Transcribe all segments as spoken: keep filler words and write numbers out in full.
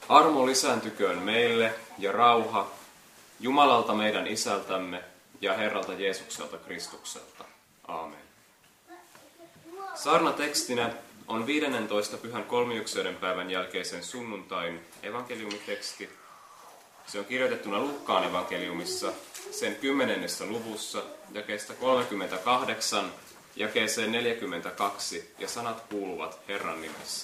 Armo lisääntyköön meille ja rauha Jumalalta meidän Isältämme ja Herralta Jeesukselta Kristukselta. Aamen. Saarnatekstinä on viidennentoista pyhän kolmiyksyöiden päivän jälkeisen sunnuntain evankeliumiteksti. Se on kirjoitettuna Luukkaan evankeliumissa sen kymmenennessä luvussa jakeesta kolmekymmentäkahdeksan jakeeseen neljäkymmentäkaksi, ja sanat kuuluvat Herran nimessä.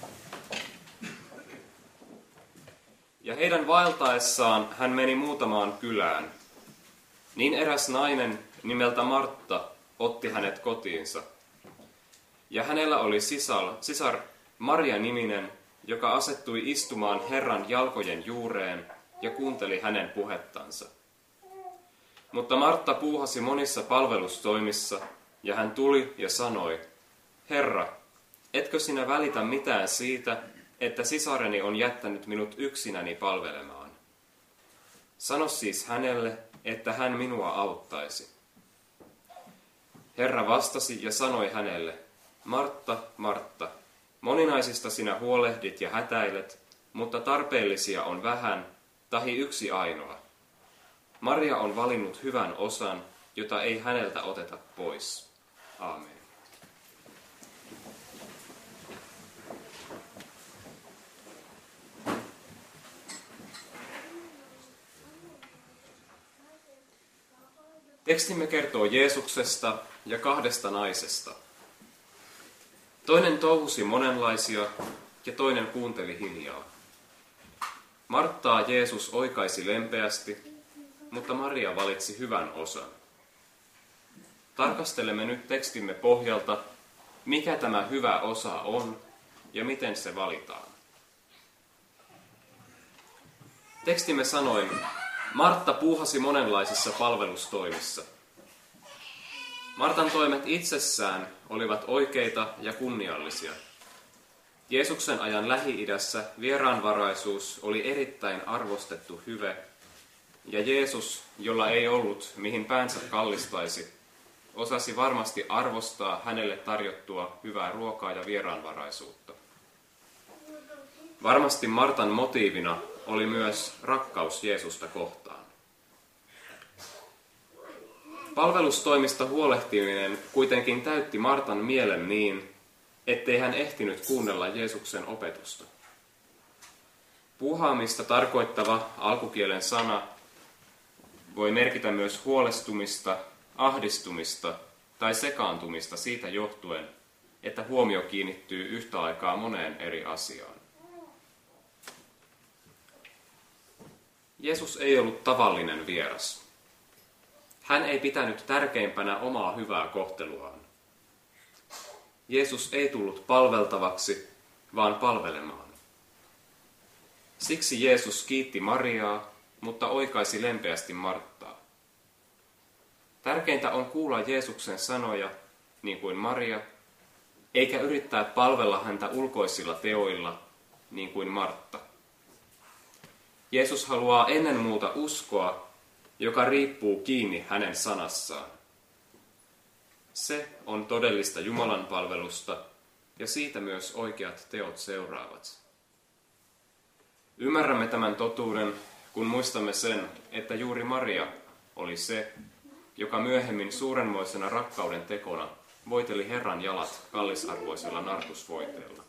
Ja heidän vaeltaessaan hän meni muutamaan kylään. Niin eräs nainen nimeltä Martta otti hänet kotiinsa. Ja hänellä oli sisar, sisar Maria-niminen, joka asettui istumaan Herran jalkojen juureen ja kuunteli hänen puhettansa. Mutta Martta puuhasi monissa palvelustoimissa, ja hän tuli ja sanoi, Herra, etkö sinä välitä mitään siitä, että sisareni on jättänyt minut yksinäni palvelemaan? Sano siis hänelle, että hän minua auttaisi. Herra vastasi ja sanoi hänelle, Martta, Martta, moninaisista sinä huolehdit ja hätäilet, mutta tarpeellisia on vähän, tahi yksi ainoa. Maria on valinnut hyvän osan, jota ei häneltä oteta pois. Aamen. Tekstimme kertoo Jeesuksesta ja kahdesta naisesta. Toinen touhusi monenlaisia ja toinen kuunteli hiljaa. Marttaa Jeesus oikaisi lempeästi, mutta Maria valitsi hyvän osan. Tarkastelemme nyt tekstimme pohjalta, mikä tämä hyvä osa on ja miten se valitaan. Tekstimme sanoi, Martta puuhasi monenlaisissa palvelustoimissa. Martan toimet itsessään olivat oikeita ja kunniallisia. Jeesuksen ajan Lähi-idässä vieraanvaraisuus oli erittäin arvostettu hyve, ja Jeesus, jolla ei ollut mihin päänsä kallistaisi, osasi varmasti arvostaa hänelle tarjottua hyvää ruokaa ja vieraanvaraisuutta. Varmasti Martan motiivina oli myös rakkaus Jeesusta kohtaan. Palvelustoimista huolehtiminen kuitenkin täytti Martan mielen niin, ettei hän ehtinyt kuunnella Jeesuksen opetusta. Puuhaamista tarkoittava alkukielen sana voi merkitä myös huolestumista, ahdistumista tai sekaantumista siitä johtuen, että huomio kiinnittyy yhtä aikaa moneen eri asiaan. Jeesus ei ollut tavallinen vieras. Hän ei pitänyt tärkeimpänä omaa hyvää kohteluaan. Jeesus ei tullut palveltavaksi, vaan palvelemaan. Siksi Jeesus kiitti Mariaa, mutta oikaisi lempeästi Marttaa. Tärkeintä on kuulla Jeesuksen sanoja, niin kuin Maria, eikä yrittää palvella häntä ulkoisilla teoilla, niin kuin Martta. Jeesus haluaa ennen muuta uskoa, joka riippuu kiinni hänen sanassaan. Se on todellista Jumalan palvelusta, ja siitä myös oikeat teot seuraavat. Ymmärrämme tämän totuuden, kun muistamme sen, että juuri Maria oli se, joka myöhemmin suurenmoisena rakkauden tekona voiteli Herran jalat kallisarvoisella nartusvoiteella.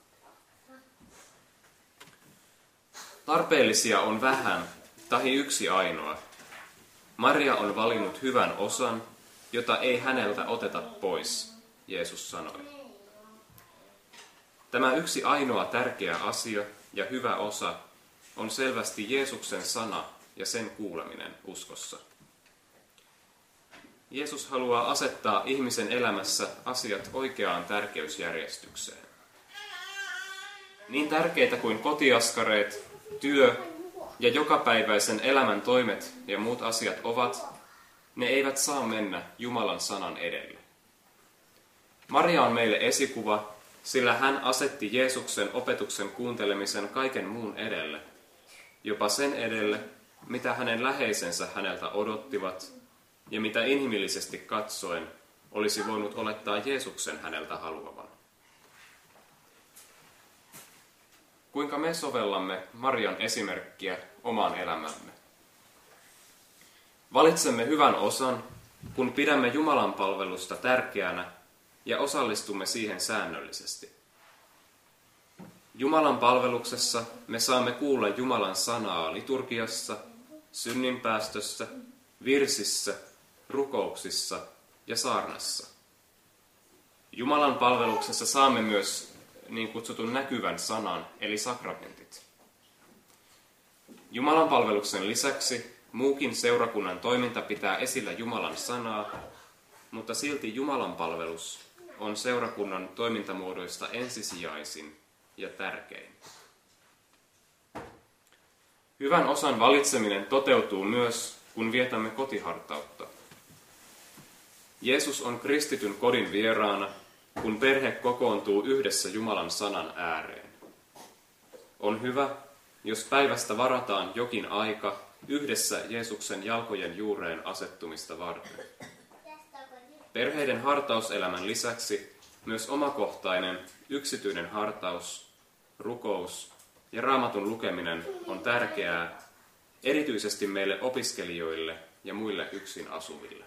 Tarpeellisia on vähän, tahi yksi ainoa. Maria on valinnut hyvän osan, jota ei häneltä oteta pois, Jeesus sanoi. Tämä yksi ainoa tärkeä asia ja hyvä osa on selvästi Jeesuksen sana ja sen kuuleminen uskossa. Jeesus haluaa asettaa ihmisen elämässä asiat oikeaan tärkeysjärjestykseen. Niin tärkeitä kuin kotiaskareet, työ ja jokapäiväisen elämän toimet ja muut asiat ovat, ne eivät saa mennä Jumalan sanan edelle. Maria on meille esikuva, sillä hän asetti Jeesuksen opetuksen kuuntelemisen kaiken muun edelle, jopa sen edelle, mitä hänen läheisensä häneltä odottivat ja mitä inhimillisesti katsoen olisi voinut olettaa Jeesuksen häneltä haluavan. kuinka me sovellamme Marian esimerkkiä omaan elämämme. Valitsemme hyvän osan, kun pidämme Jumalan palvelusta tärkeänä ja osallistumme siihen säännöllisesti. Jumalan palveluksessa me saamme kuulla Jumalan sanaa liturgiassa, synninpäästössä, virsissä, rukouksissa ja saarnassa. Jumalan palveluksessa saamme myös niin kutsutun näkyvän sanan, eli sakramentit. Jumalan palveluksen lisäksi muukin seurakunnan toiminta pitää esillä Jumalan sanaa, mutta silti Jumalan palvelus on seurakunnan toimintamuodoista ensisijaisin ja tärkein. Hyvän osan valitseminen toteutuu myös, kun vietämme kotihartautta. Jeesus on kristityn kodin vieraana, kun perhe kokoontuu yhdessä Jumalan sanan ääreen. On hyvä, jos päivästä varataan jokin aika yhdessä Jeesuksen jalkojen juureen asettumista varten. Perheiden hartauselämän lisäksi myös omakohtainen, yksityinen hartaus, rukous ja Raamatun lukeminen on tärkeää, erityisesti meille opiskelijoille ja muille yksin asuville.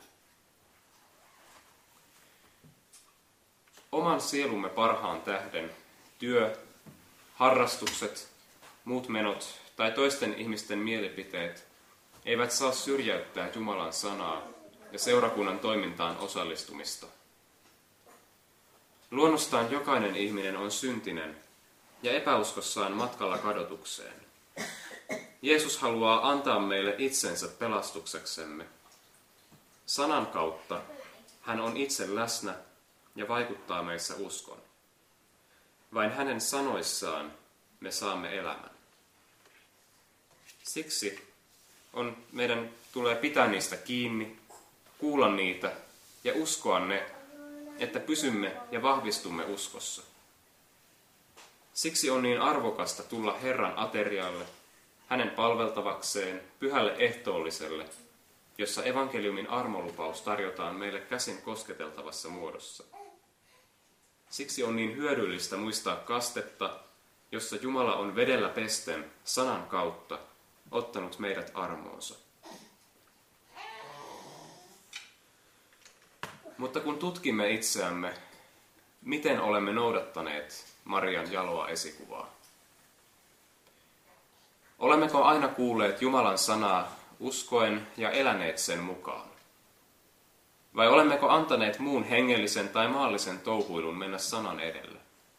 Oman sielumme parhaan tähden työ, harrastukset, muut menot tai toisten ihmisten mielipiteet eivät saa syrjäyttää Jumalan sanaa ja seurakunnan toimintaan osallistumista. Luonnostaan jokainen ihminen on syntinen ja epäuskossaan matkalla kadotukseen. Jeesus haluaa antaa meille itsensä pelastukseksemme. Sanan kautta hän on itse läsnä ja vaikuttaa meissä uskon. Vain hänen sanoissaan me saamme elämän. Siksi on, meidän tulee pitää niistä kiinni, kuulla niitä ja uskoa ne, että pysymme ja vahvistumme uskossa. Siksi on niin arvokasta tulla Herran aterialle, hänen palveltavakseen, pyhälle ehtoolliselle, jossa evankeliumin armolupaus tarjotaan meille käsin kosketeltavassa muodossa. Siksi on niin hyödyllistä muistaa kastetta, jossa Jumala on vedellä pesten sanan kautta ottanut meidät armoonsa. Mutta kun tutkimme itseämme, miten olemme noudattaneet Marian jaloa esikuvaa? Olemmeko aina kuulleet Jumalan sanaa uskoen ja eläneet sen mukaan? Vai olemmeko antaneet muun hengellisen tai maallisen touhuilun mennä sanan edelle?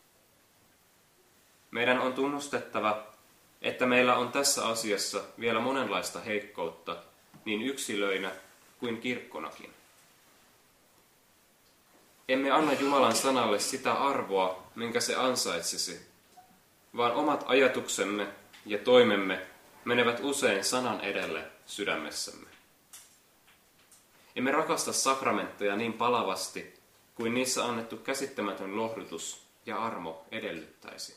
Meidän on tunnustettava, että meillä on tässä asiassa vielä monenlaista heikkoutta, niin yksilöinä kuin kirkkonakin. Emme anna Jumalan sanalle sitä arvoa, minkä se ansaitsisi, vaan omat ajatuksemme ja toimemme menevät usein sanan edelle sydämessämme. Emme rakasta sakramentteja niin palavasti, kuin niissä annettu käsittämätön lohdutus ja armo edellyttäisi.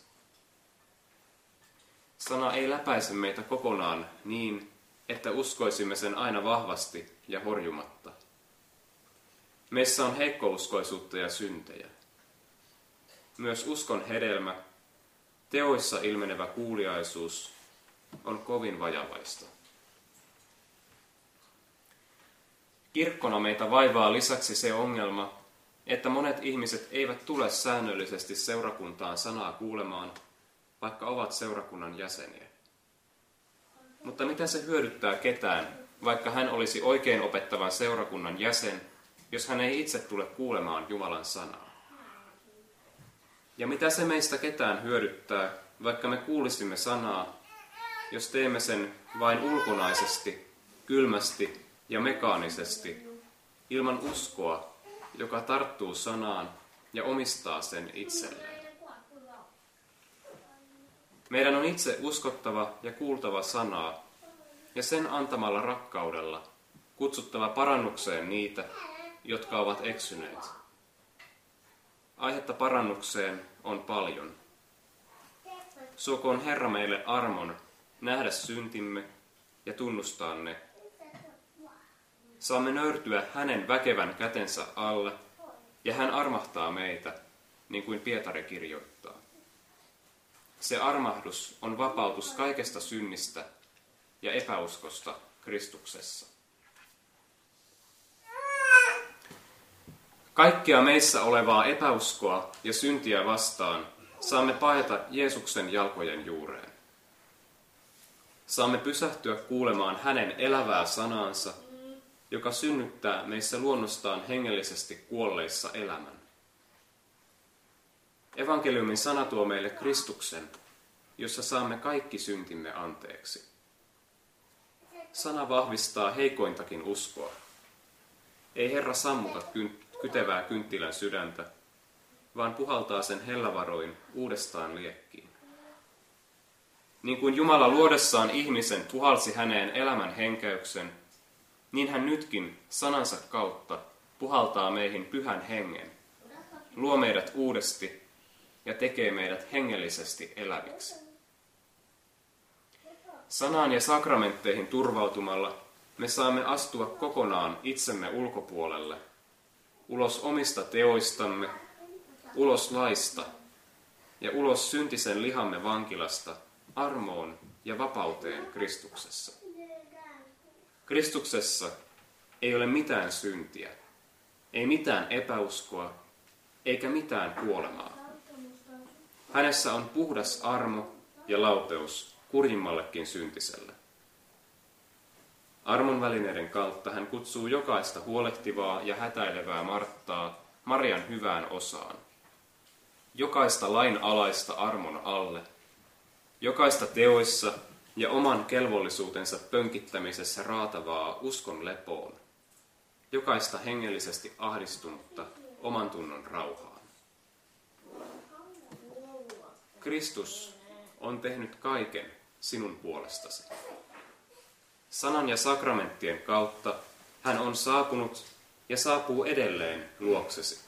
Sana ei läpäise meitä kokonaan niin, että uskoisimme sen aina vahvasti ja horjumatta. Meissä on heikkouskoisuutta ja syntejä. Myös uskon hedelmä, teoissa ilmenevä kuuliaisuus, on kovin vajavaista. Kirkkona meitä vaivaa lisäksi se ongelma, että monet ihmiset eivät tule säännöllisesti seurakuntaan sanaa kuulemaan, vaikka ovat seurakunnan jäseniä. Mutta mitä se hyödyttää ketään, vaikka hän olisi oikein opettavan seurakunnan jäsen, jos hän ei itse tule kuulemaan Jumalan sanaa? Ja mitä se meistä ketään hyödyttää, vaikka me kuulisimme sanaa, jos teemme sen vain ulkonaisesti, kylmästi ja mekaanisesti, ilman uskoa, joka tarttuu sanaan ja omistaa sen itselleen? Meidän on itse uskottava ja kuultava sanaa, ja sen antamalla rakkaudella kutsuttava parannukseen niitä, jotka ovat eksyneet. Aihetta parannukseen on paljon. Suokoon Herra meille armon nähdä syntimme ja tunnustaa ne. Saamme nöyrtyä hänen väkevän kätensä alle, ja hän armahtaa meitä, niin kuin Pietari kirjoittaa. Se armahdus on vapautus kaikesta synnistä ja epäuskosta Kristuksessa. Kaikkea meissä olevaa epäuskoa ja syntiä vastaan saamme paeta Jeesuksen jalkojen juureen. Saamme pysähtyä kuulemaan hänen elävää sanaansa, joka synnyttää meissä luonnostaan hengellisesti kuolleissa elämän. Evankeliumin sana tuo meille Kristuksen, jossa saamme kaikki syntimme anteeksi. Sana vahvistaa heikointakin uskoa. Ei Herra sammuta kytevää kynttilän sydäntä, vaan puhaltaa sen hellävaroin uudestaan liekkiin. Niin kuin Jumala luodessaan ihmisen puhalsi häneen elämän henkäyksen, niin hän nytkin sanansa kautta puhaltaa meihin pyhän hengen, luo meidät uudesti ja tekee meidät hengellisesti eläviksi. Sanaan ja sakramentteihin turvautumalla me saamme astua kokonaan itsemme ulkopuolelle, ulos omista teoistamme, ulos laista ja ulos syntisen lihamme vankilasta armoon ja vapauteen Kristuksessa. Kristuksessa ei ole mitään syntiä, ei mitään epäuskoa, eikä mitään kuolemaa. Hänessä on puhdas armo ja laupeus kurjimmallekin syntiselle. Armon välineiden kautta hän kutsuu jokaista huolehtivaa ja hätäilevää Marttaa Marian hyvään osaan. Jokaista lain alaista armon alle, jokaista teoissa ja oman kelvollisuutensa pönkittämisessä raatavaa uskon lepoon, jokaista hengellisesti ahdistunutta oman tunnon rauhaan. Kristus on tehnyt kaiken sinun puolestasi. Sanan ja sakramenttien kautta hän on saapunut ja saapuu edelleen luoksesi.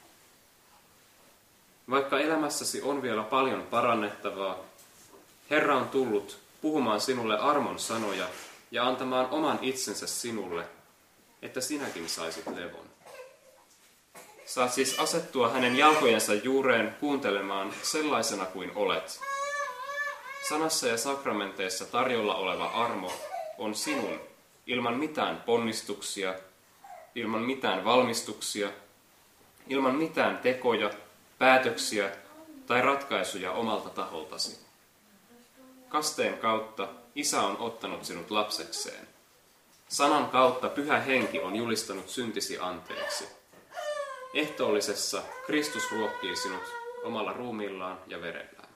Vaikka elämässäsi on vielä paljon parannettavaa, Herra on tullut puhumaan sinulle armon sanoja ja antamaan oman itsensä sinulle, että sinäkin saisit levon. Saat siis asettua hänen jalkojensa juureen kuuntelemaan sellaisena kuin olet. Sanassa ja sakramenteissa tarjolla oleva armo on sinun ilman mitään ponnistuksia, ilman mitään valmistuksia, ilman mitään tekoja, päätöksiä tai ratkaisuja omalta taholtasi. Kasteen kautta Isä on ottanut sinut lapsekseen. Sanan kautta Pyhä Henki on julistanut syntisi anteeksi. Ehtoollisessa Kristus ruokkii sinut omalla ruumiillaan ja verellään.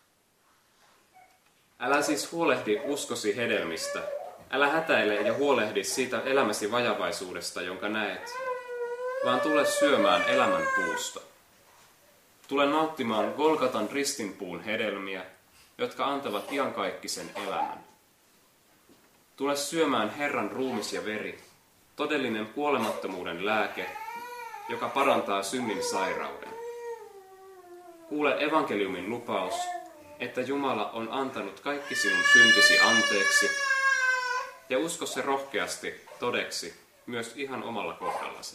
Älä siis huolehdi uskosi hedelmistä. Älä hätäile ja huolehdi siitä elämäsi vajavaisuudesta, jonka näet, vaan tule syömään elämän puusta. Tule nauttimaan Golgatan ristinpuun hedelmiä, jotka antavat iankaikkisen elämän. Tule syömään Herran ruumis ja veri, todellinen kuolemattomuuden lääke, joka parantaa synnin sairauden. Kuule evankeliumin lupaus, että Jumala on antanut kaikki sinun syntisi anteeksi, ja usko se rohkeasti todeksi myös ihan omalla kohdallasi.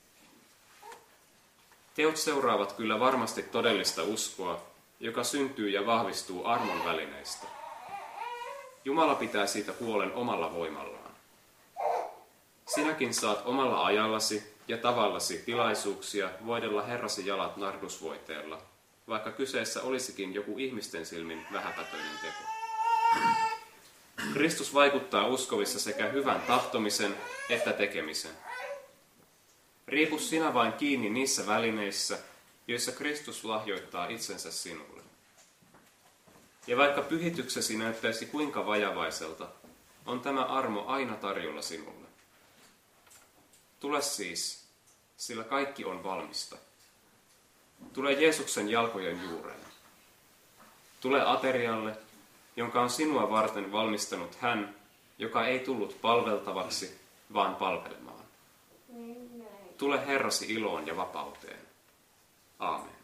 Teot seuraavat kyllä varmasti todellista uskoa, joka syntyy ja vahvistuu armon välineistä. Jumala pitää siitä huolen omalla voimallaan. Sinäkin saat omalla ajallasi ja tavallasi tilaisuuksia voidella Herrasi jalat nardusvoiteella, vaikka kyseessä olisikin joku ihmisten silmin vähäpätöinen teko. Kristus vaikuttaa uskovissa sekä hyvän tahtomisen että tekemisen. Riipu sinä vain kiinni niissä välineissä, joissa Kristus lahjoittaa itsensä sinulle. Ja vaikka pyhityksesi näyttäisi kuinka vajavaiselta, on tämä armo aina tarjolla sinulle. Tule siis, sillä kaikki on valmista. Tule Jeesuksen jalkojen juureen. Tule aterialle, jonka on sinua varten valmistanut hän, joka ei tullut palveltavaksi, vaan palvelemaan. Tule Herrasi iloon ja vapauteen. Aamen.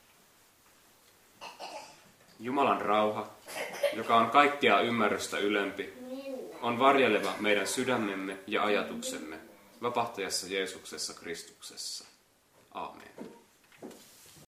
Jumalan rauha, joka on kaikkea ymmärrystä ylempi, on varjeleva meidän sydämemme ja ajatuksemme vapahtajassa Jeesuksessa Kristuksessa. Aamen.